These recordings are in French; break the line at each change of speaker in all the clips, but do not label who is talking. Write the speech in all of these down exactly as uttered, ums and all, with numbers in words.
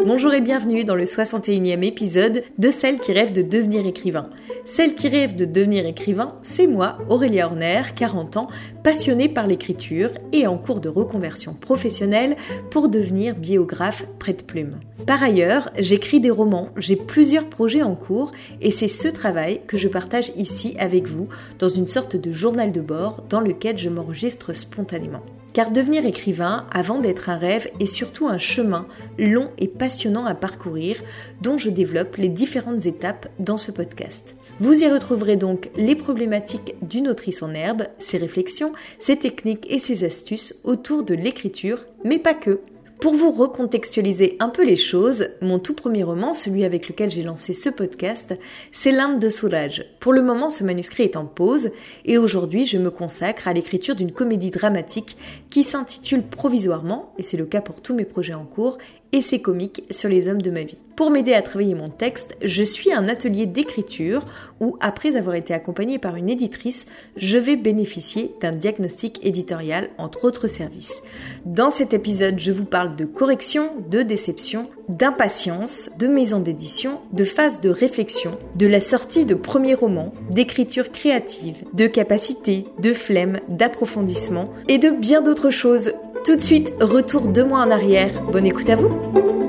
Bonjour et bienvenue dans le soixante et unième épisode de Celles qui rêvent de devenir écrivain. Celles qui rêvent de devenir écrivain, c'est moi, Aurélia Horner, quarante ans, passionnée par l'écriture et en cours de reconversion professionnelle pour devenir biographe prête-plume. Par ailleurs, j'écris des romans, j'ai plusieurs projets en cours et c'est ce travail que je partage ici avec vous dans une sorte de journal de bord dans lequel je m'enregistre spontanément. Car devenir écrivain, avant d'être un rêve, est surtout un chemin long et passionnant à parcourir dont je développe les différentes étapes dans ce podcast. Vous y retrouverez donc les problématiques d'une autrice en herbe, ses réflexions, ses techniques et ses astuces autour de l'écriture, mais pas que. Pour vous recontextualiser un peu les choses, mon tout premier roman, celui avec lequel j'ai lancé ce podcast, c'est l'Inde de Suraj. Pour le moment, ce manuscrit est en pause et aujourd'hui, je me consacre à l'écriture d'une comédie dramatique qui s'intitule provisoirement, et c'est le cas pour tous mes projets en cours, Essais comiques sur les hommes de ma vie. Pour m'aider à travailler mon texte, je suis à un atelier d'écriture où, après avoir été accompagnée par une éditrice, je vais bénéficier d'un diagnostic éditorial entre autres services. Dans cet épisode, je vous parle de correction, de déception, d'impatience, de maison d'édition, de phase de réflexion, de la sortie de premier roman, d'écriture créative, de capacité, de flemme, d'approfondissement et de bien d'autres choses. Tout de suite, retour deux mois en arrière. Bonne écoute à vous.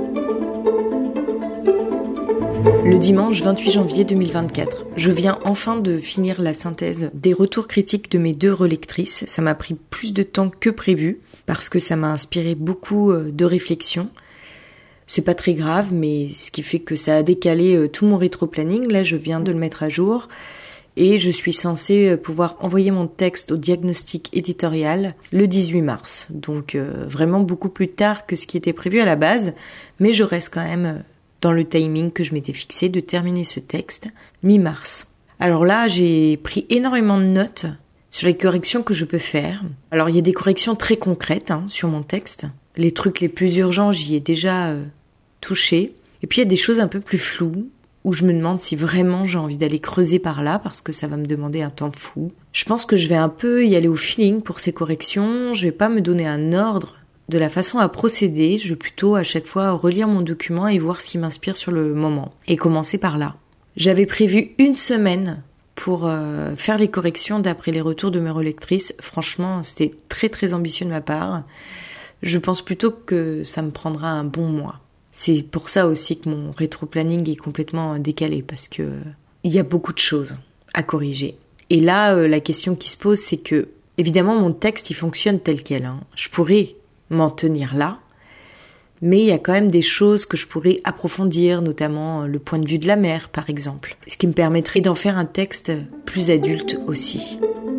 Le dimanche vingt-huit janvier deux mille vingt-quatre, je viens enfin de finir la synthèse des retours critiques de mes deux relectrices. Ça m'a pris plus de temps que prévu parce que ça m'a inspiré beaucoup de réflexions. C'est pas très grave, mais ce qui fait que ça a décalé tout mon rétro-planning. Là, je viens de le mettre à jour. Et je suis censée pouvoir envoyer mon texte au diagnostic éditorial le dix-huit mars. Donc euh, vraiment beaucoup plus tard que ce qui était prévu à la base, mais je reste quand même dans le timing que je m'étais fixé de terminer ce texte mi-mars. Alors là, j'ai pris énormément de notes sur les corrections que je peux faire. Alors il y a des corrections très concrètes hein, sur mon texte. Les trucs les plus urgents, j'y ai déjà euh, touché. Et puis il y a des choses un peu plus floues, où je me demande si vraiment j'ai envie d'aller creuser par là, parce que ça va me demander un temps fou. Je pense que je vais un peu y aller au feeling pour ces corrections, je vais pas me donner un ordre de la façon à procéder, je vais plutôt à chaque fois relire mon document et voir ce qui m'inspire sur le moment, et commencer par là. J'avais prévu une semaine pour euh, faire les corrections d'après les retours de mes relectrices. Franchement, c'était très très ambitieux de ma part. Je pense plutôt que ça me prendra un bon mois. C'est pour ça aussi que mon rétro-planning est complètement décalé, parce que il y a beaucoup de choses à corriger. Et là, euh, la question qui se pose, c'est que, évidemment, mon texte, il fonctionne tel quel. Hein. Je pourrais m'en tenir là, mais il y a quand même des choses que je pourrais approfondir, notamment le point de vue de la mère, par exemple. Ce qui me permettrait d'en faire un texte plus adulte aussi.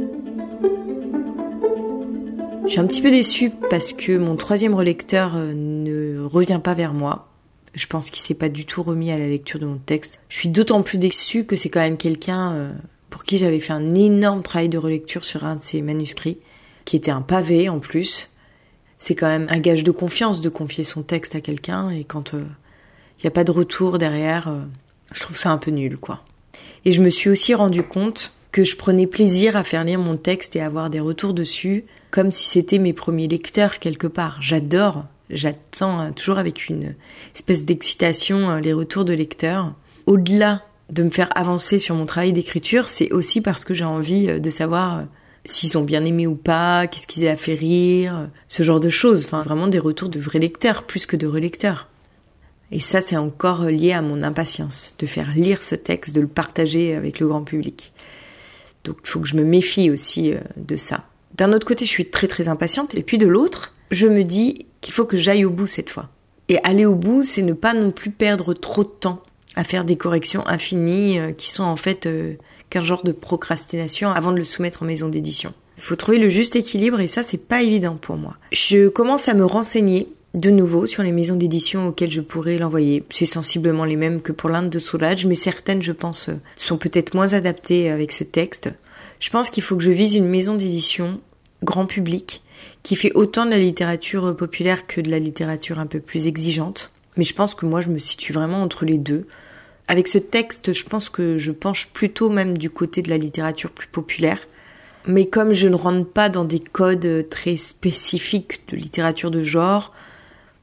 Je suis un petit peu déçue parce que mon troisième relecteur ne revient pas vers moi. Je pense qu'il s'est pas du tout remis à la lecture de mon texte. Je suis d'autant plus déçue que c'est quand même quelqu'un pour qui j'avais fait un énorme travail de relecture sur un de ses manuscrits, qui était un pavé en plus. C'est quand même un gage de confiance de confier son texte à quelqu'un, et quand il euh, n'y a pas de retour derrière, euh, je trouve ça un peu nul, quoi. Et je me suis aussi rendu compte que je prenais plaisir à faire lire mon texte et à avoir des retours dessus, comme si c'était mes premiers lecteurs quelque part. J'adore, j'attends euh, toujours avec une espèce d'excitation euh, les retours de lecteurs. Au-delà de me faire avancer sur mon travail d'écriture, c'est aussi parce que j'ai envie euh, de savoir euh, s'ils ont bien aimé ou pas, qu'est-ce qui les a fait rire, euh, ce genre de choses. Enfin, vraiment des retours de vrais lecteurs, plus que de relecteurs. Et ça, c'est encore lié à mon impatience de faire lire ce texte, de le partager avec le grand public. Donc il faut que je me méfie aussi euh, de ça. D'un autre côté, je suis très très impatiente, et puis de l'autre, je me dis qu'il faut que j'aille au bout cette fois. Et aller au bout, c'est ne pas non plus perdre trop de temps à faire des corrections infinies euh, qui sont en fait euh, qu'un genre de procrastination avant de le soumettre en maison d'édition. Il faut trouver le juste équilibre, et ça, c'est pas évident pour moi. Je commence à me renseigner de nouveau sur les maisons d'édition auxquelles je pourrais l'envoyer. C'est sensiblement les mêmes que pour l'Inde de Suraj, mais certaines, je pense, sont peut-être moins adaptées avec ce texte. Je pense qu'il faut que je vise une maison d'édition grand public qui fait autant de la littérature populaire que de la littérature un peu plus exigeante. Mais je pense que moi, je me situe vraiment entre les deux. Avec ce texte, je pense que je penche plutôt même du côté de la littérature plus populaire. Mais comme je ne rentre pas dans des codes très spécifiques de littérature de genre,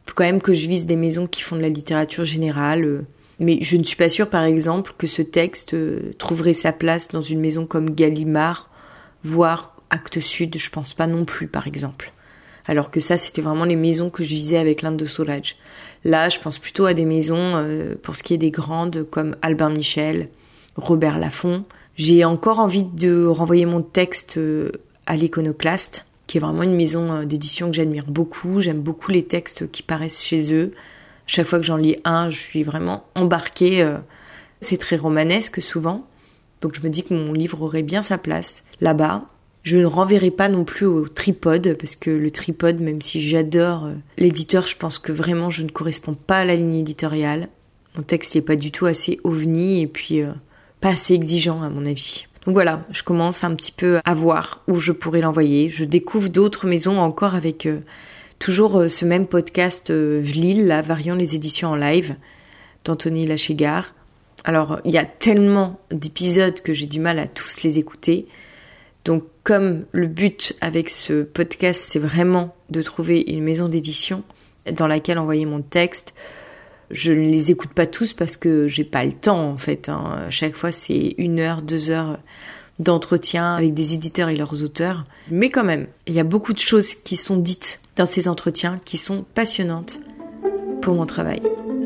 faut quand même que je vise des maisons qui font de la littérature générale. Euh, mais je ne suis pas sûre, par exemple, que ce texte euh, trouverait sa place dans une maison comme Gallimard, voire Actes Sud, je pense pas non plus, par exemple. Alors que ça, c'était vraiment les maisons que je visais avec l'Inde de Soulages. Là, je pense plutôt à des maisons, euh, pour ce qui est des grandes, comme Albin Michel, Robert Laffont. J'ai encore envie de renvoyer mon texte euh, à l'Iconoclaste, qui est vraiment une maison euh, d'édition que j'admire beaucoup. J'aime beaucoup les textes qui paraissent chez eux. Chaque fois que j'en lis un, je suis vraiment embarquée. Euh, c'est très romanesque souvent. Donc je me dis que mon livre aurait bien sa place là-bas. Je ne renverrai pas non plus au Tripode, parce que le Tripode, même si j'adore euh, l'éditeur, je pense que vraiment je ne corresponds pas à la ligne éditoriale. Mon texte n'est pas du tout assez ovni et puis euh, pas assez exigeant à mon avis. Donc voilà, je commence un petit peu à voir où je pourrais l'envoyer. Je découvre d'autres maisons encore avec euh, toujours euh, ce même podcast euh, Vlil, là, Variant les éditions en live, d'Anthony Lachégard. Alors, il y a tellement d'épisodes que j'ai du mal à tous les écouter. Donc, comme le but avec ce podcast, c'est vraiment de trouver une maison d'édition dans laquelle envoyer mon texte, je ne les écoute pas tous parce que j'ai pas le temps, en fait. Hein. À chaque fois, c'est une heure, deux heures d'entretien avec des éditeurs et leurs auteurs. Mais quand même, il y a beaucoup de choses qui sont dites dans ces entretiens qui sont passionnantes pour mon travail.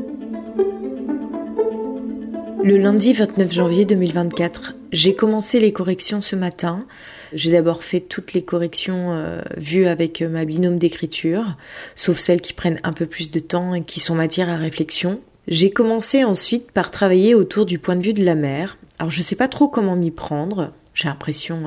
Le lundi vingt-neuf janvier deux mille vingt-quatre, j'ai commencé les corrections ce matin. J'ai d'abord fait toutes les corrections euh, vues avec ma binôme d'écriture, sauf celles qui prennent un peu plus de temps et qui sont matière à réflexion. J'ai commencé ensuite par travailler autour du point de vue de la mère. Alors je sais pas trop comment m'y prendre. J'ai l'impression euh,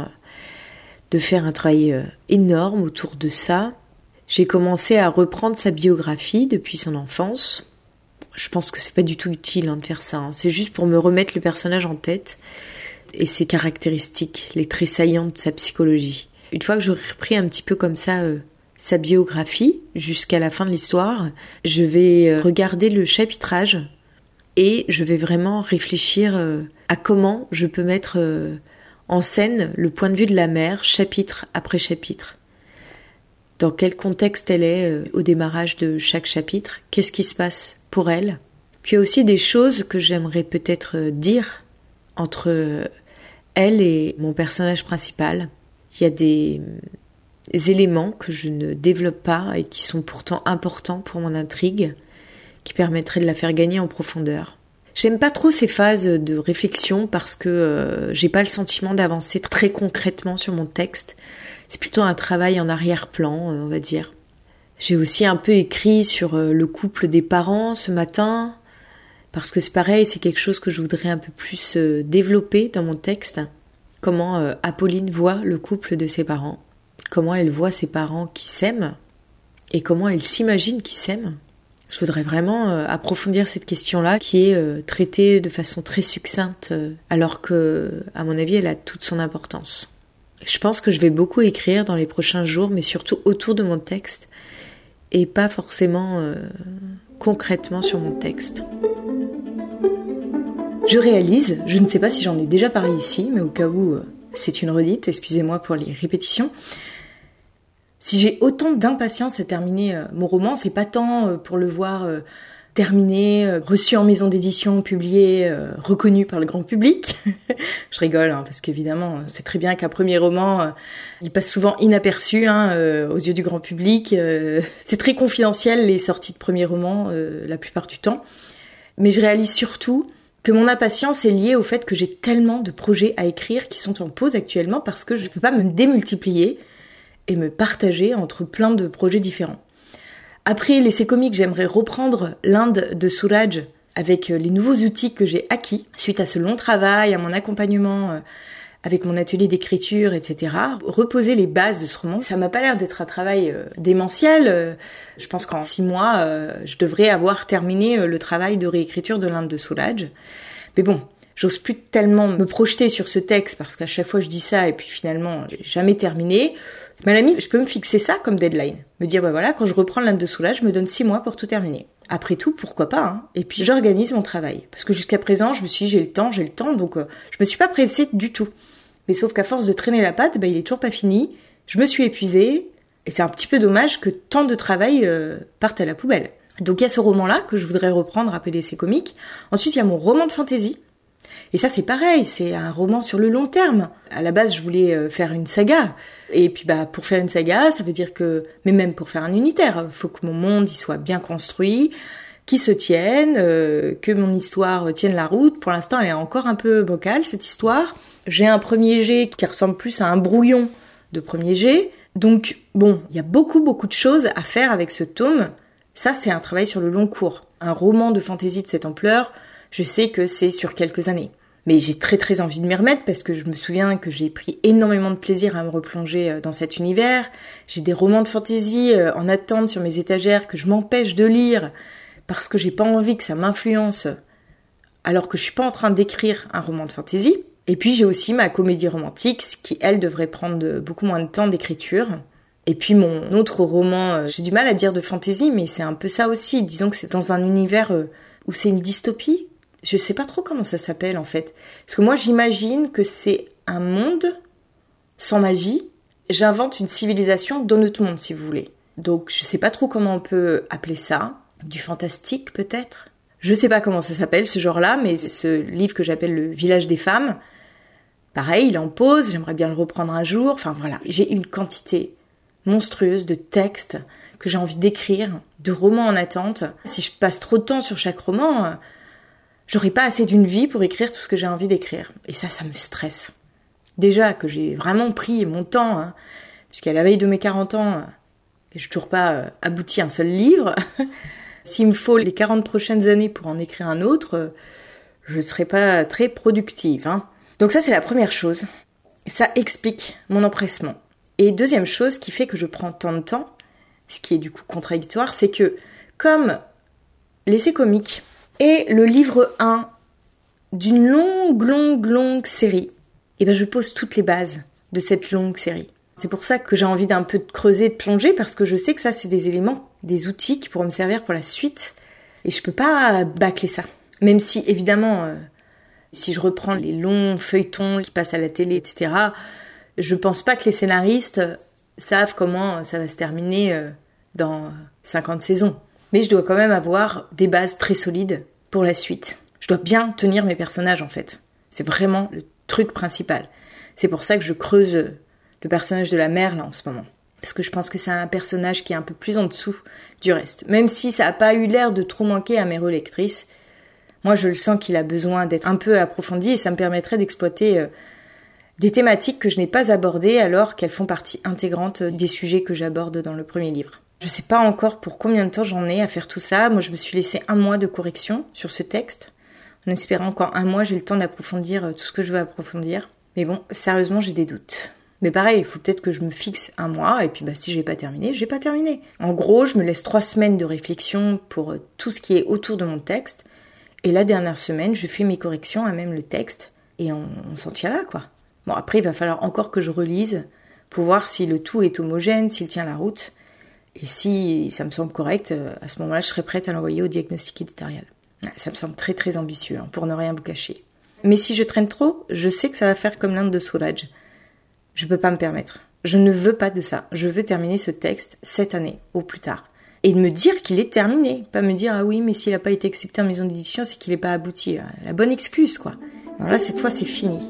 de faire un travail euh, énorme autour de ça. J'ai commencé à reprendre sa biographie depuis son enfance. Je pense que c'est pas du tout utile hein, de faire ça. Hein. C'est juste pour me remettre le personnage en tête et ses caractéristiques, les traits saillants de sa psychologie. Une fois que j'aurai repris un petit peu comme ça euh, sa biographie jusqu'à la fin de l'histoire, je vais euh, regarder le chapitrage et je vais vraiment réfléchir euh, à comment je peux mettre euh, en scène le point de vue de la mère, chapitre après chapitre. Dans quel contexte elle est euh, au démarrage de chaque chapitre, qu'est-ce qui se passe pour elle. Puis il y a aussi des choses que j'aimerais peut-être dire entre elle et mon personnage principal. Il y a des, des éléments que je ne développe pas et qui sont pourtant importants pour mon intrigue, qui permettraient de la faire gagner en profondeur. J'aime pas trop ces phases de réflexion parce que euh, j'ai pas le sentiment d'avancer très concrètement sur mon texte. C'est plutôt un travail en arrière-plan, on va dire. J'ai aussi un peu écrit sur le couple des parents ce matin, parce que c'est pareil, c'est quelque chose que je voudrais un peu plus développer dans mon texte. Comment Apolline voit le couple de ses parents, comment elle voit ses parents qui s'aiment, et comment elle s'imagine qu'ils s'aiment. Je voudrais vraiment approfondir cette question-là, qui est traitée de façon très succincte, alors que, à mon avis, elle a toute son importance. Je pense que je vais beaucoup écrire dans les prochains jours, mais surtout autour de mon texte, et pas forcément euh, concrètement sur mon texte. Je réalise, je ne sais pas si j'en ai déjà parlé ici, mais au cas où euh, c'est une redite, excusez-moi pour les répétitions. Si j'ai autant d'impatience à terminer euh, mon roman, c'est pas tant euh, pour le voir euh, terminé, euh, reçu en maison d'édition, publié, euh, reconnu par le grand public. Je rigole, hein, parce qu'évidemment, c'est très bien qu'un premier roman, euh, il passe souvent inaperçu hein, euh, aux yeux du grand public. Euh, c'est très confidentiel, les sorties de premiers romans, euh, la plupart du temps. Mais je réalise surtout que mon impatience est liée au fait que j'ai tellement de projets à écrire qui sont en pause actuellement parce que je ne peux pas me démultiplier et me partager entre plein de projets différents. Après l'essai comique, j'aimerais reprendre l'Inde de Soulage avec les nouveaux outils que j'ai acquis suite à ce long travail, à mon accompagnement avec mon atelier d'écriture, et cetera. Reposer les bases de ce roman, ça m'a pas l'air d'être un travail démentiel. Je pense qu'en six mois, je devrais avoir terminé le travail de réécriture de l'Inde de Soulage. Mais bon, j'ose plus tellement me projeter sur ce texte parce qu'à chaque fois je dis ça et puis finalement j'ai jamais terminé. Mais à la limite, je peux me fixer ça comme deadline. Me dire, bah voilà, quand je reprends l'Inde de Soulage, je me donne six mois pour tout terminer. Après tout, pourquoi pas, hein. Et puis, j'organise mon travail. Parce que jusqu'à présent, je me suis dit, j'ai le temps, j'ai le temps, donc euh, je me suis pas pressée du tout. Mais sauf qu'à force de traîner la patte, bah, il est toujours pas fini. Je me suis épuisée. Et c'est un petit peu dommage que tant de travail euh, parte à la poubelle. Donc il y a ce roman-là que je voudrais reprendre, appelé C'est comique. Ensuite, il y a mon roman de fantasy. Et ça, c'est pareil, c'est un roman sur le long terme. À la base, je voulais faire une saga. Et puis, bah, pour faire une saga, ça veut dire que, mais même pour faire un unitaire, il faut que mon monde, il soit bien construit, qu'il se tienne, euh, que mon histoire tienne la route. Pour l'instant, elle est encore un peu bancale, cette histoire. J'ai un premier jet qui ressemble plus à un brouillon de premier jet. Donc, bon, il y a beaucoup, beaucoup de choses à faire avec ce tome. Ça, c'est un travail sur le long cours. Un roman de fantasy de cette ampleur, je sais que c'est sur quelques années. Mais j'ai très très envie de m'y remettre parce que je me souviens que j'ai pris énormément de plaisir à me replonger dans cet univers. J'ai des romans de fantasy en attente sur mes étagères que je m'empêche de lire parce que j'ai pas envie que ça m'influence alors que je suis pas en train d'écrire un roman de fantasy. Et puis j'ai aussi ma comédie romantique qui, elle, devrait prendre beaucoup moins de temps d'écriture. Et puis mon autre roman, j'ai du mal à dire de fantasy, mais c'est un peu ça aussi. Disons que c'est dans un univers où c'est une dystopie. Je sais pas trop comment ça s'appelle en fait. Parce que moi j'imagine que c'est un monde sans magie. J'invente une civilisation dans notre monde si vous voulez. Donc je sais pas trop comment on peut appeler ça. Du fantastique peut-être. Je sais pas comment ça s'appelle ce genre-là, mais ce livre que j'appelle Le Village des femmes, pareil, il est en pause, j'aimerais bien le reprendre un jour. Enfin voilà, j'ai une quantité monstrueuse de textes que j'ai envie d'écrire, de romans en attente. Si je passe trop de temps sur chaque roman, j'aurai pas assez d'une vie pour écrire tout ce que j'ai envie d'écrire. Et ça, ça me stresse. Déjà que j'ai vraiment pris mon temps, hein, puisqu'à la veille de mes quarante ans, et je n'ai toujours pas euh, abouti à un seul livre. S'il me faut les quarante prochaines années pour en écrire un autre, euh, je ne serai pas très productive. Hein. Donc ça, c'est la première chose. Ça explique mon empressement. Et deuxième chose qui fait que je prends tant de temps, ce qui est du coup contradictoire, c'est que comme l'essai comique est le livre un d'une longue, longue, longue série, et ben je pose toutes les bases de cette longue série. C'est pour ça que j'ai envie d'un peu de creuser, de plonger, parce que je sais que ça, c'est des éléments, des outils qui pourront me servir pour la suite. Et je peux pas bâcler ça. Même si, évidemment, euh, si je reprends les longs feuilletons qui passent à la télé, et cetera, je pense pas que les scénaristes savent comment ça va se terminer euh, dans cinquante saisons. Mais je dois quand même avoir des bases très solides pour la suite. Je dois bien tenir mes personnages, en fait. C'est vraiment le truc principal. C'est pour ça que je creuse le personnage de la mère, là, en ce moment. Parce que je pense que c'est un personnage qui est un peu plus en dessous du reste. Même si ça n'a pas eu l'air de trop manquer à mes relectrices, moi, je le sens qu'il a besoin d'être un peu approfondi et ça me permettrait d'exploiter euh, des thématiques que je n'ai pas abordées alors qu'elles font partie intégrante des sujets que j'aborde dans le premier livre. Je sais pas encore pour combien de temps j'en ai à faire tout ça. Moi, je me suis laissé un mois de correction sur ce texte, en espérant qu'en un mois, j'ai le temps d'approfondir tout ce que je veux approfondir. Mais bon, sérieusement, j'ai des doutes. Mais pareil, il faut peut-être que je me fixe un mois, et puis bah si j'ai pas terminé, j'ai pas terminé. En gros, je me laisse trois semaines de réflexion pour tout ce qui est autour de mon texte, et la dernière semaine, je fais mes corrections à même le texte, et on, on s'en tient là, quoi. Bon, après, il va falloir encore que je relise, pour voir si le tout est homogène, s'il tient la route, et si ça me semble correct, à ce moment-là, je serai prête à l'envoyer au diagnostic éditorial. Ça me semble très très ambitieux, hein, pour ne rien vous cacher. Mais si je traîne trop, je sais que ça va faire comme l'Inde de Soulage. Je peux pas me permettre. Je ne veux pas de ça. Je veux terminer ce texte cette année, au plus tard. Et de me dire qu'il est terminé. Pas me dire, ah oui, mais s'il n'a pas été accepté en maison d'édition, c'est qu'il n'est pas abouti. La bonne excuse, quoi. Alors là, cette fois, c'est fini.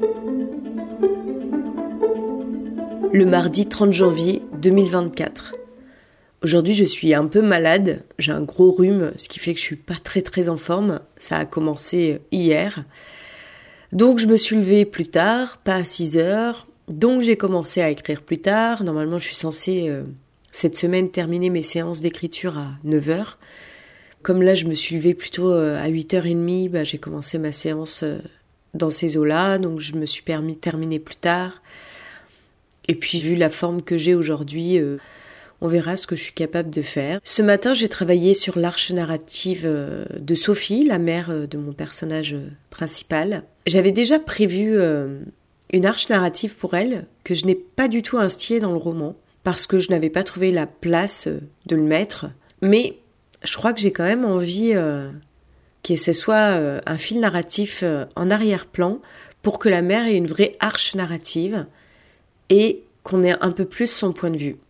Le mardi trente janvier deux mille vingt-quatre. Aujourd'hui, je suis un peu malade. J'ai un gros rhume, ce qui fait que je suis pas très très en forme. Ça a commencé hier. Donc, je me suis levée plus tard, pas à six heures. Donc j'ai commencé à écrire plus tard. Normalement, je suis censée euh, cette semaine terminer mes séances d'écriture à neuf heures. Comme là, je me suis levée plutôt euh, à huit heures trente, bah, j'ai commencé ma séance euh, dans ces eaux-là. Donc je me suis permis de terminer plus tard. Et puis vu la forme que j'ai aujourd'hui, euh, on verra ce que je suis capable de faire. Ce matin, j'ai travaillé sur l'arche narrative euh, de Sophie, la mère euh, de mon personnage euh, principal. J'avais déjà prévu Euh, une arche narrative pour elle, que je n'ai pas du tout instillée dans le roman, parce que je n'avais pas trouvé la place de le mettre. Mais je crois que j'ai quand même envie euh, que ce soit euh, un fil narratif euh, en arrière-plan, pour que la mère ait une vraie arche narrative, et qu'on ait un peu plus son point de vue.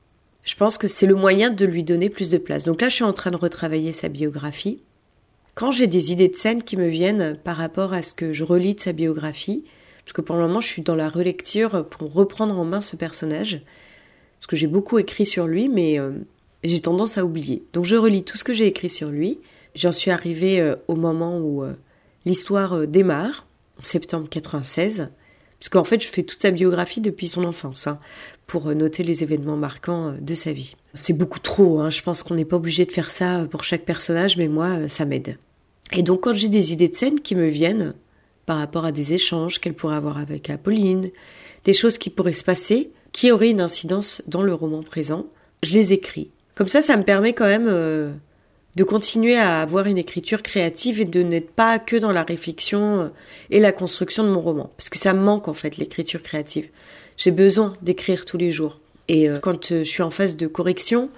Je pense que c'est le moyen de lui donner plus de place. Donc là, je suis en train de retravailler sa biographie. Quand j'ai des idées de scènes qui me viennent par rapport à ce que je relis de sa biographie, parce que pour le moment, je suis dans la relecture pour reprendre en main ce personnage, parce que j'ai beaucoup écrit sur lui, mais euh, j'ai tendance à oublier. Donc je relis tout ce que j'ai écrit sur lui. J'en suis arrivée euh, au moment où euh, l'histoire euh, démarre, en septembre quatre-vingt-seize, parce qu'en fait, je fais toute sa biographie depuis son enfance, hein, pour euh, noter les événements marquants euh, de sa vie. C'est beaucoup trop, hein, je pense qu'on n'est pas obligé de faire ça pour chaque personnage, mais moi, euh, ça m'aide. Et donc, quand j'ai des idées de scènes qui me viennent, par rapport à des échanges qu'elle pourrait avoir avec Apolline, des choses qui pourraient se passer, qui auraient une incidence dans le roman présent, je les écris. Comme ça, ça me permet quand même euh, de continuer à avoir une écriture créative et de n'être pas que dans la réflexion et la construction de mon roman. Parce que ça me manque en fait, l'écriture créative. J'ai besoin d'écrire tous les jours. Et euh, quand euh, je suis en phase de correction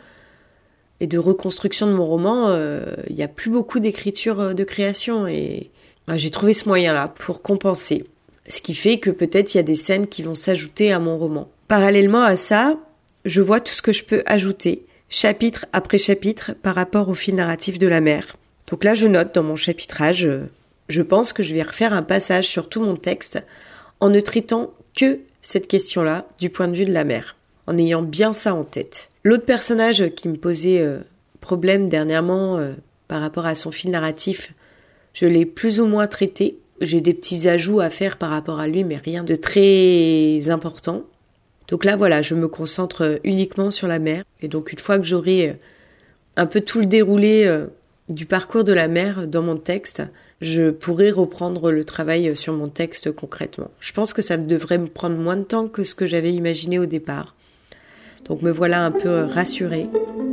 et de reconstruction de mon roman, il euh, n'y a plus beaucoup d'écriture euh, de création. Et euh, j'ai trouvé ce moyen-là pour compenser. Ce qui fait que peut-être il y a des scènes qui vont s'ajouter à mon roman. Parallèlement à ça, je vois tout ce que je peux ajouter, chapitre après chapitre, par rapport au fil narratif de la mère. Donc là, je note dans mon chapitrage, je pense que je vais refaire un passage sur tout mon texte en ne traitant que cette question-là du point de vue de la mère, en ayant bien ça en tête. L'autre personnage qui me posait euh, problème dernièrement euh, par rapport à son fil narratif, je l'ai plus ou moins traité. J'ai des petits ajouts à faire par rapport à lui, mais rien de très important. Donc là, voilà, je me concentre uniquement sur la mère. Et donc, une fois que j'aurai un peu tout le déroulé euh, du parcours de la mère dans mon texte, je pourrai reprendre le travail sur mon texte concrètement. Je pense que ça devrait me prendre moins de temps que ce que j'avais imaginé au départ. Donc, me voilà un peu rassurée.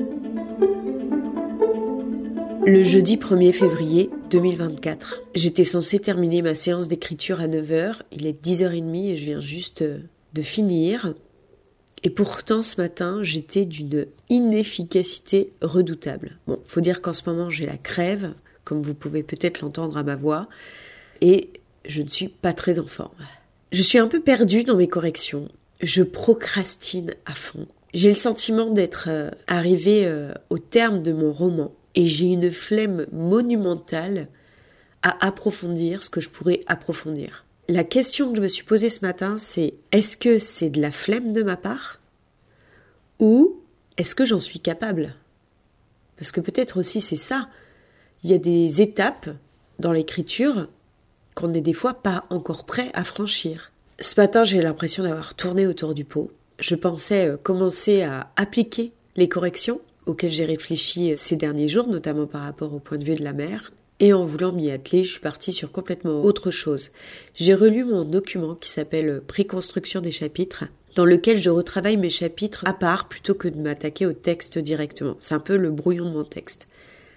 Le jeudi premier février deux mille vingt-quatre, j'étais censée terminer ma séance d'écriture à neuf heures. Il est dix heures trente et je viens juste de finir. Et pourtant, ce matin, j'étais d'une inefficacité redoutable. Bon, faut dire qu'en ce moment, j'ai la crève, comme vous pouvez peut-être l'entendre à ma voix, et je ne suis pas très en forme. Je suis un peu perdue dans mes corrections. Je procrastine à fond. J'ai le sentiment d'être euh, arrivée euh, au terme de mon roman, et j'ai une flemme monumentale à approfondir ce que je pourrais approfondir. La question que je me suis posée ce matin, c'est est-ce que c'est de la flemme de ma part ou est-ce que j'en suis capable? Parce que peut-être aussi c'est ça. Il y a des étapes dans l'écriture qu'on n'est des fois pas encore prêt à franchir. Ce matin, j'ai l'impression d'avoir tourné autour du pot. Je pensais commencer à appliquer les corrections auxquelles j'ai réfléchi ces derniers jours, notamment par rapport au point de vue de la mère. Et en voulant m'y atteler, je suis partie sur complètement autre chose. J'ai relu mon document qui s'appelle « Préconstruction des chapitres », dans lequel je retravaille mes chapitres à part plutôt que de m'attaquer au texte directement. C'est un peu le brouillon de mon texte.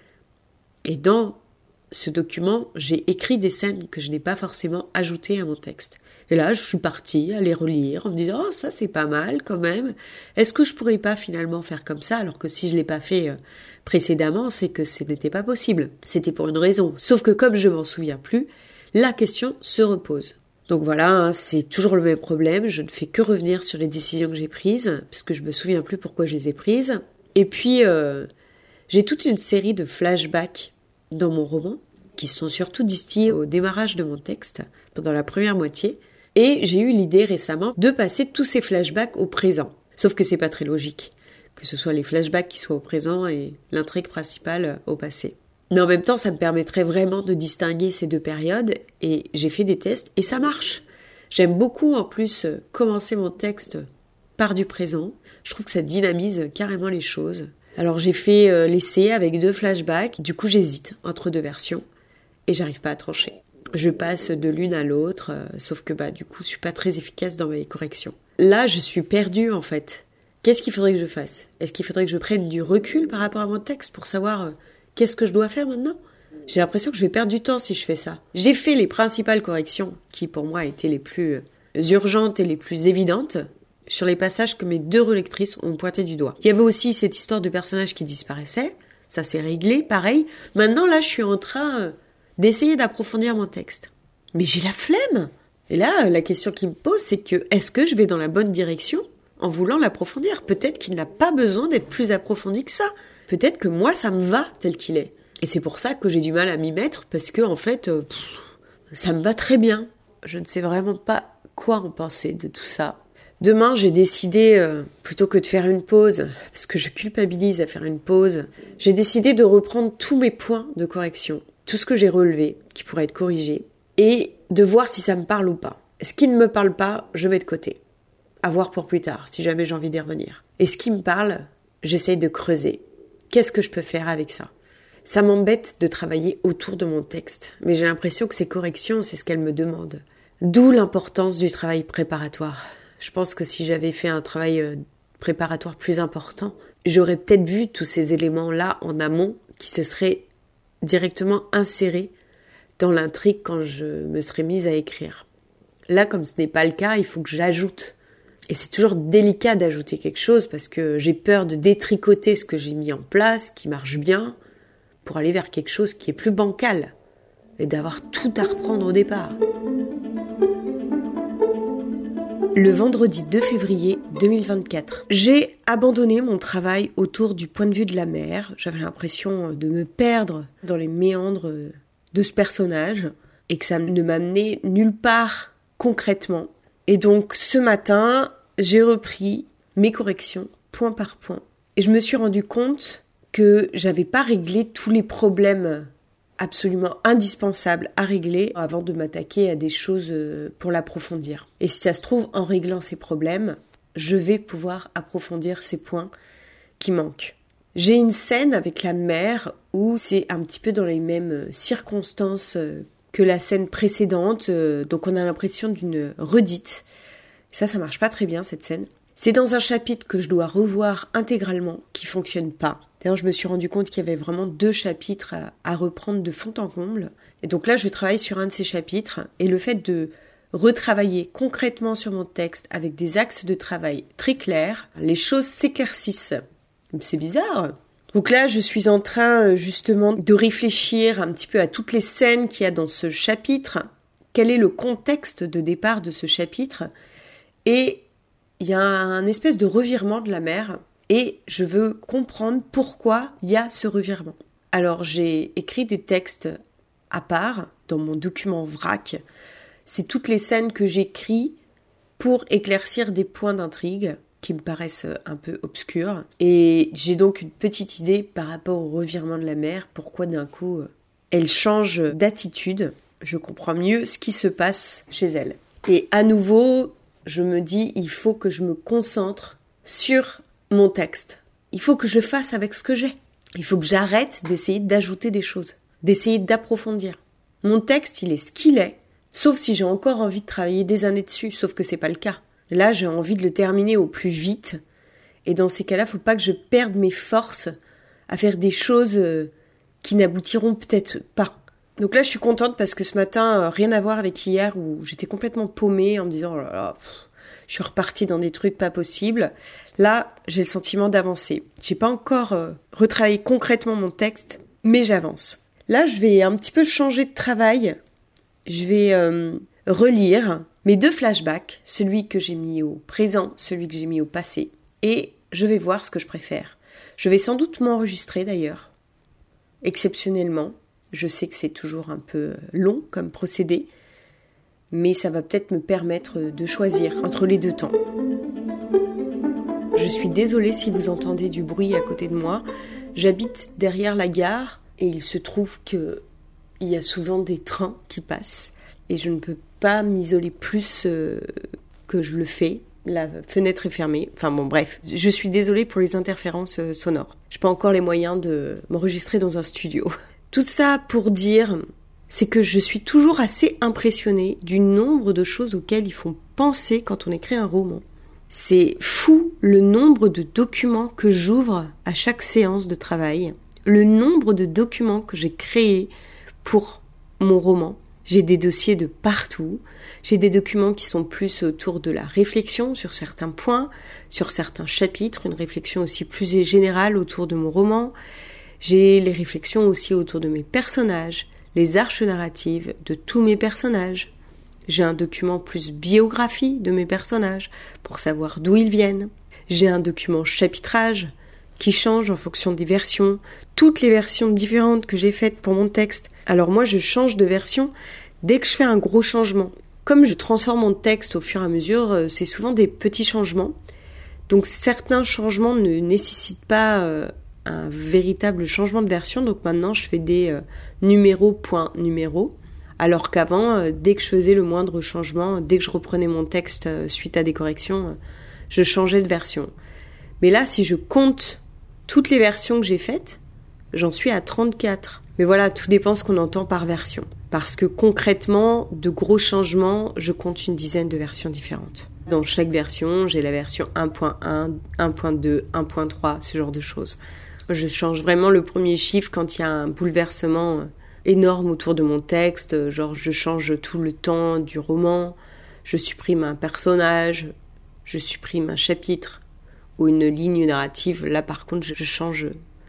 Et dans ce document, j'ai écrit des scènes que je n'ai pas forcément ajoutées à mon texte. Et là, je suis partie à les relire en me disant « Oh, ça c'est pas mal quand même. Est-ce que je pourrais pas finalement faire comme ça ?» Alors que si je l'ai pas fait euh, précédemment, c'est que ce n'était pas possible. C'était pour une raison. Sauf que comme je m'en souviens plus, la question se repose. Donc voilà, hein, c'est toujours le même problème. Je ne fais que revenir sur les décisions que j'ai prises, parce que je me souviens plus pourquoi je les ai prises. Et puis, euh, j'ai toute une série de flashbacks dans mon roman, qui sont surtout distillés au démarrage de mon texte, pendant la première moitié. Et j'ai eu l'idée récemment de passer tous ces flashbacks au présent. Sauf que c'est pas très logique, que ce soit les flashbacks qui soient au présent et l'intrigue principale au passé. Mais en même temps, ça me permettrait vraiment de distinguer ces deux périodes et j'ai fait des tests et ça marche. J'aime beaucoup en plus commencer mon texte par du présent. Je trouve que ça dynamise carrément les choses. Alors j'ai fait euh, l'essai avec deux flashbacks. Du coup, j'hésite entre deux versions et j'arrive pas à trancher. Je passe de l'une à l'autre, euh, sauf que bah du coup, je suis pas très efficace dans mes corrections. Là, je suis perdue en fait. Qu'est-ce qu'il faudrait que je fasse? Est-ce qu'il faudrait que je prenne du recul par rapport à mon texte pour savoir euh, qu'est-ce que je dois faire maintenant? J'ai l'impression que je vais perdre du temps si je fais ça. J'ai fait les principales corrections qui pour moi étaient les plus euh, urgentes et les plus évidentes sur les passages que mes deux relectrices ont pointé du doigt. Il y avait aussi cette histoire de personnage qui disparaissait. Ça s'est réglé, pareil. Maintenant, là, je suis en train euh, d'essayer d'approfondir mon texte. Mais j'ai la flemme. Et là, la question qui me pose, c'est que est-ce que je vais dans la bonne direction en voulant l'approfondir. Peut-être qu'il n'a pas besoin d'être plus approfondi que ça. Peut-être que moi, ça me va tel qu'il est. Et c'est pour ça que j'ai du mal à m'y mettre, parce que en fait, euh, pff, ça me va très bien. Je ne sais vraiment pas quoi en penser de tout ça. Demain, j'ai décidé, euh, plutôt que de faire une pause, parce que je culpabilise à faire une pause, j'ai décidé de reprendre tous mes points de correction, tout ce que j'ai relevé, qui pourrait être corrigé, et de voir si ça me parle ou pas. Ce qui ne me parle pas, je mets de côté. À voir pour plus tard, si jamais j'ai envie d'y revenir. Et ce qui me parle, j'essaye de creuser. Qu'est-ce que je peux faire avec ça ? Ça m'embête de travailler autour de mon texte, mais j'ai l'impression que ces corrections, c'est ce qu'elles me demandent. D'où l'importance du travail préparatoire. Je pense que si j'avais fait un travail préparatoire plus important, j'aurais peut-être vu tous ces éléments-là en amont qui se seraient directement insérés dans l'intrigue quand je me serais mise à écrire. Là, comme ce n'est pas le cas, il faut que j'ajoute. Et c'est toujours délicat d'ajouter quelque chose parce que j'ai peur de détricoter ce que j'ai mis en place, qui marche bien, pour aller vers quelque chose qui est plus bancal et d'avoir tout à reprendre au départ. Le vendredi deux février deux mille vingt-quatre, j'ai abandonné mon travail autour du point de vue de la mère. J'avais l'impression de me perdre dans les méandres de ce personnage et que ça ne m'amenait nulle part concrètement. Et donc ce matin, j'ai repris mes corrections point par point. Et je me suis rendu compte que j'avais pas réglé tous les problèmes absolument indispensables à régler avant de m'attaquer à des choses pour l'approfondir. Et si ça se trouve, en réglant ces problèmes, je vais pouvoir approfondir ces points qui manquent. J'ai une scène avec la mère où c'est un petit peu dans les mêmes circonstances que la scène précédente, donc on a l'impression d'une redite. Ça, ça marche pas très bien cette scène. C'est dans un chapitre que je dois revoir intégralement, qui fonctionne pas. D'ailleurs, je me suis rendu compte qu'il y avait vraiment deux chapitres à, à reprendre de fond en comble. Et donc là, je travaille sur un de ces chapitres. Et le fait de retravailler concrètement sur mon texte avec des axes de travail très clairs, les choses s'éclaircissent. C'est bizarre. Donc là, je suis en train justement de réfléchir un petit peu à toutes les scènes qu'il y a dans ce chapitre. Quel est le contexte de départ de ce chapitre ? Et il y a un espèce de revirement de la mère. Et je veux comprendre pourquoi il y a ce revirement. Alors j'ai écrit des textes à part dans mon document vrac. C'est toutes les scènes que j'écris pour éclaircir des points d'intrigue qui me paraissent un peu obscurs. Et j'ai donc une petite idée par rapport au revirement de la mère, pourquoi d'un coup elle change d'attitude. Je comprends mieux ce qui se passe chez elle. Et à nouveau, je me dis, il faut que je me concentre sur mon texte. Il faut que je fasse avec ce que j'ai. Il faut que j'arrête d'essayer d'ajouter des choses, d'essayer d'approfondir. Mon texte, il est ce qu'il est, sauf si j'ai encore envie de travailler des années dessus, sauf que c'est pas le cas. Là, j'ai envie de le terminer au plus vite, et dans ces cas-là, faut pas que je perde mes forces à faire des choses qui n'aboutiront peut-être pas. Donc là, je suis contente parce que ce matin, rien à voir avec hier où j'étais complètement paumée en me disant, oh là là, pff, je suis repartie dans des trucs pas possibles. Là, j'ai le sentiment d'avancer. J'ai pas encore euh, retravaillé concrètement mon texte, mais j'avance. Là, je vais un petit peu changer de travail. Je vais euh, relire mes deux flashbacks, celui que j'ai mis au présent, celui que j'ai mis au passé, et je vais voir ce que je préfère. Je vais sans doute m'enregistrer d'ailleurs, exceptionnellement. Je sais que c'est toujours un peu long comme procédé, mais ça va peut-être me permettre de choisir entre les deux temps. Je suis désolée si vous entendez du bruit à côté de moi. J'habite derrière la gare et il se trouve qu'il y a souvent des trains qui passent et je ne peux pas m'isoler plus euh, que je le fais. La fenêtre est fermée. Enfin bon, bref. Je suis désolée pour les interférences euh, sonores. Je n'ai pas encore les moyens de m'enregistrer dans un studio. Tout ça pour dire, c'est que je suis toujours assez impressionnée du nombre de choses auxquelles il faut penser quand on écrit un roman. C'est fou le nombre de documents que j'ouvre à chaque séance de travail, le nombre de documents que j'ai créés pour mon roman. J'ai des dossiers de partout, j'ai des documents qui sont plus autour de la réflexion sur certains points, sur certains chapitres, une réflexion aussi plus générale autour de mon roman. J'ai les réflexions aussi autour de mes personnages, les arches narratives de tous mes personnages. J'ai un document plus biographie de mes personnages, pour savoir d'où ils viennent. J'ai un document chapitrage, qui change en fonction des versions, toutes les versions différentes que j'ai faites pour mon texte. Alors moi, je change de version dès que je fais un gros changement. Comme je transforme mon texte au fur et à mesure, c'est souvent des petits changements. Donc certains changements ne nécessitent pas euh, un véritable changement de version. Donc maintenant, je fais des euh, numéros point numéro. Alors qu'avant, euh, dès que je faisais le moindre changement, dès que je reprenais mon texte euh, suite à des corrections, euh, je changeais de version. Mais là, si je compte toutes les versions que j'ai faites, j'en suis à trente-quatre. Mais voilà, tout dépend ce qu'on entend par version. Parce que concrètement, de gros changements, je compte une dizaine de versions différentes. Dans chaque version, j'ai la version un point un, un point deux, un point trois, ce genre de choses. Je change vraiment le premier chiffre quand il y a un bouleversement énorme autour de mon texte. Genre, je change tout le temps du roman, je supprime un personnage, je supprime un chapitre ou une ligne narrative. Là, par contre, je change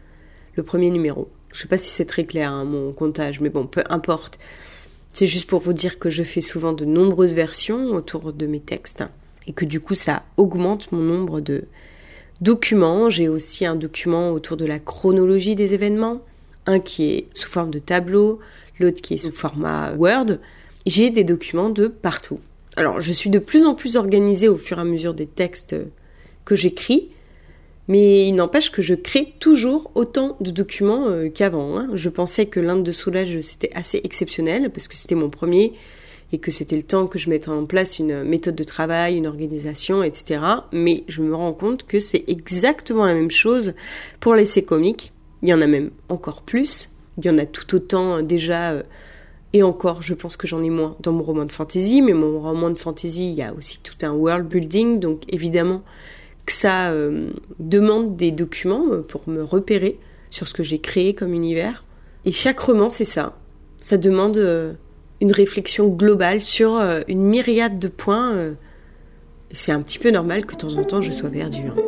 le premier numéro. Je sais pas si c'est très clair, hein, mon comptage, mais bon, peu importe. C'est juste pour vous dire que je fais souvent de nombreuses versions autour de mes textes, hein, et que du coup, ça augmente mon nombre de documents. J'ai aussi un document autour de la chronologie des événements, un qui est sous forme de tableau, l'autre qui est sous format Word. J'ai des documents de partout. Alors, je suis de plus en plus organisée au fur et à mesure des textes que j'écris, mais il n'empêche que je crée toujours autant de documents euh, qu'avant. Hein. Je pensais que l'Inde de Soulage, c'était assez exceptionnel, parce que c'était mon premier, et que c'était le temps que je mette en place une méthode de travail, une organisation, et cetera. Mais je me rends compte que c'est exactement la même chose pour l'essai comique. Il y en a même encore plus. Il y en a tout autant déjà, euh, et encore, je pense que j'en ai moins dans mon roman de fantasy, mais mon roman de fantasy, il y a aussi tout un world building, donc évidemment que ça euh, demande des documents pour me repérer sur ce que j'ai créé comme univers. Et chaque roman, c'est ça. Ça demande euh, une réflexion globale sur euh, une myriade de points. Euh, c'est un petit peu normal que de temps en temps, je sois perdue. Hein.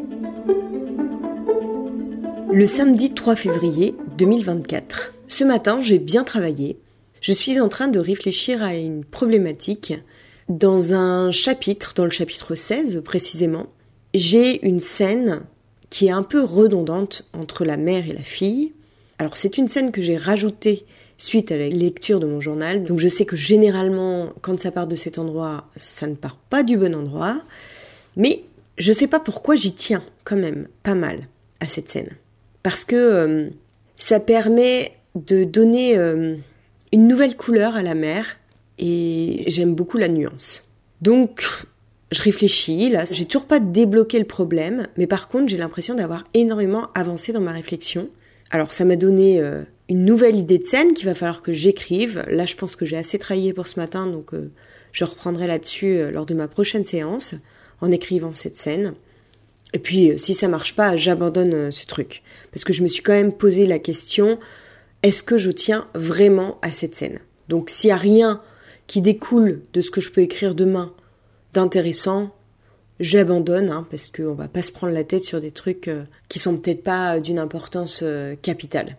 Le samedi trois février deux mille vingt-quatre. Ce matin, j'ai bien travaillé. Je suis en train de réfléchir à une problématique. Dans un chapitre, dans le chapitre seize précisément, j'ai une scène qui est un peu redondante entre la mère et la fille. Alors c'est une scène que j'ai rajoutée suite à la lecture de mon journal. Donc je sais que généralement, quand ça part de cet endroit, ça ne part pas du bon endroit. Mais je sais pas pourquoi j'y tiens quand même pas mal à cette scène. Parce que euh, ça permet de donner euh, une nouvelle couleur à la mère. Et j'aime beaucoup la nuance. Donc, je réfléchis, là, j'ai toujours pas débloqué le problème, mais par contre, j'ai l'impression d'avoir énormément avancé dans ma réflexion. Alors, ça m'a donné euh, une nouvelle idée de scène qu'il va falloir que j'écrive. Là, je pense que j'ai assez travaillé pour ce matin, donc euh, je reprendrai là-dessus euh, lors de ma prochaine séance, en écrivant cette scène. Et puis, euh, si ça marche pas, j'abandonne euh, ce truc. Parce que je me suis quand même posé la question, est-ce que je tiens vraiment à cette scène ? Donc, s'il y a rien qui découle de ce que je peux écrire demain d'intéressant, j'abandonne, hein, parce qu'on va pas se prendre la tête sur des trucs euh, qui sont peut-être pas d'une importance euh, capitale.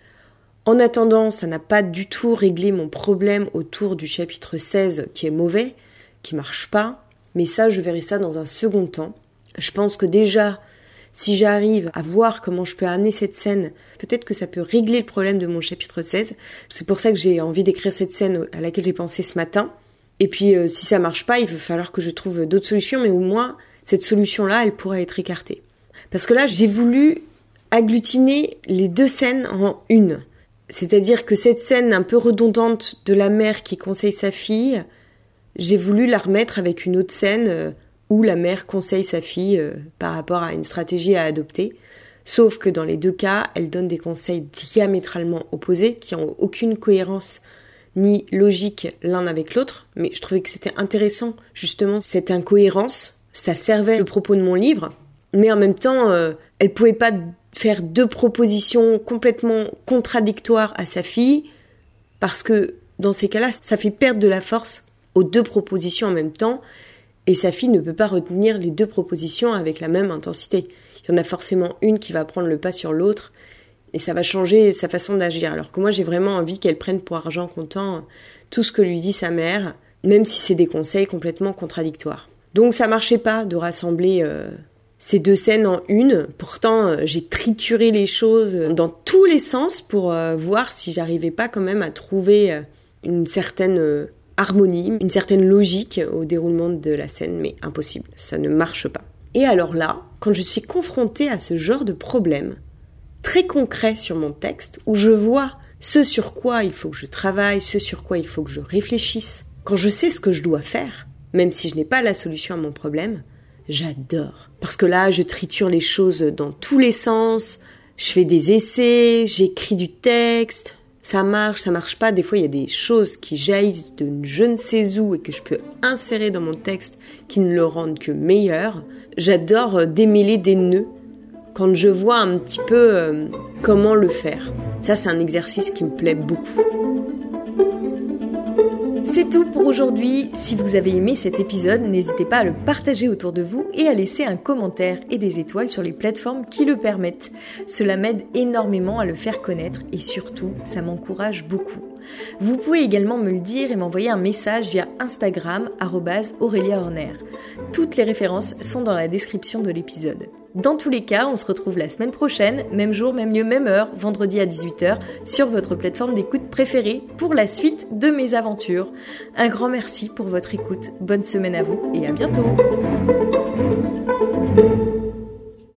En attendant, ça n'a pas du tout réglé mon problème autour du chapitre seize qui est mauvais, qui marche pas, mais ça, je verrai ça dans un second temps. Je pense que déjà, si j'arrive à voir comment je peux amener cette scène, peut-être que ça peut régler le problème de mon chapitre seize. C'est pour ça que j'ai envie d'écrire cette scène à laquelle j'ai pensé ce matin. Et puis, euh, si ça marche pas, il va falloir que je trouve d'autres solutions, mais au moins, cette solution-là, elle pourrait être écartée. Parce que là, j'ai voulu agglutiner les deux scènes en une. C'est-à-dire que cette scène un peu redondante de la mère qui conseille sa fille, j'ai voulu la remettre avec une autre scène euh, où la mère conseille sa fille euh, par rapport à une stratégie à adopter. Sauf que dans les deux cas, elle donne des conseils diamétralement opposés, qui n'ont aucune cohérence ni logique l'un avec l'autre. Mais je trouvais que c'était intéressant, justement, cette incohérence. Ça servait le propos de mon livre. Mais en même temps, euh, elle pouvait pas faire deux propositions complètement contradictoires à sa fille, parce que dans ces cas-là, ça fait perdre de la force aux deux propositions en même temps, et sa fille ne peut pas retenir les deux propositions avec la même intensité. Il y en a forcément une qui va prendre le pas sur l'autre, et ça va changer sa façon d'agir. Alors que moi, j'ai vraiment envie qu'elle prenne pour argent comptant tout ce que lui dit sa mère, même si c'est des conseils complètement contradictoires. Donc ça marchait pas de rassembler euh, ces deux scènes en une. Pourtant, euh, j'ai trituré les choses dans tous les sens pour euh, voir si j'arrivais pas quand même à trouver euh, une certaine euh, harmonie, une certaine logique au déroulement de la scène, mais impossible, ça ne marche pas. Et alors là, quand je suis confrontée à ce genre de problème très concret sur mon texte, où je vois ce sur quoi il faut que je travaille, ce sur quoi il faut que je réfléchisse, quand je sais ce que je dois faire, même si je n'ai pas la solution à mon problème, j'adore. Parce que là, je triture les choses dans tous les sens, je fais des essais, j'écris du texte, ça marche, ça marche pas. Des fois, il y a des choses qui jaillissent de je ne sais où et que je peux insérer dans mon texte qui ne le rendent que meilleur. J'adore démêler des nœuds quand je vois un petit peu euh, comment le faire. Ça, c'est un exercice qui me plaît beaucoup. C'est tout pour aujourd'hui. Si vous avez aimé cet épisode, n'hésitez pas à le partager autour de vous et à laisser un commentaire et des étoiles sur les plateformes qui le permettent. Cela m'aide énormément à le faire connaître et surtout, ça m'encourage beaucoup. Vous pouvez également me le dire et m'envoyer un message via Instagram arobase Aurélia Horner. Toutes les références sont dans la description de l'épisode. Dans tous les cas, on se retrouve la semaine prochaine, même jour, même lieu, même heure, vendredi à dix-huit heures, sur votre plateforme d'écoute préférée pour la suite de mes aventures. Un grand merci pour votre écoute, bonne semaine à vous et à bientôt.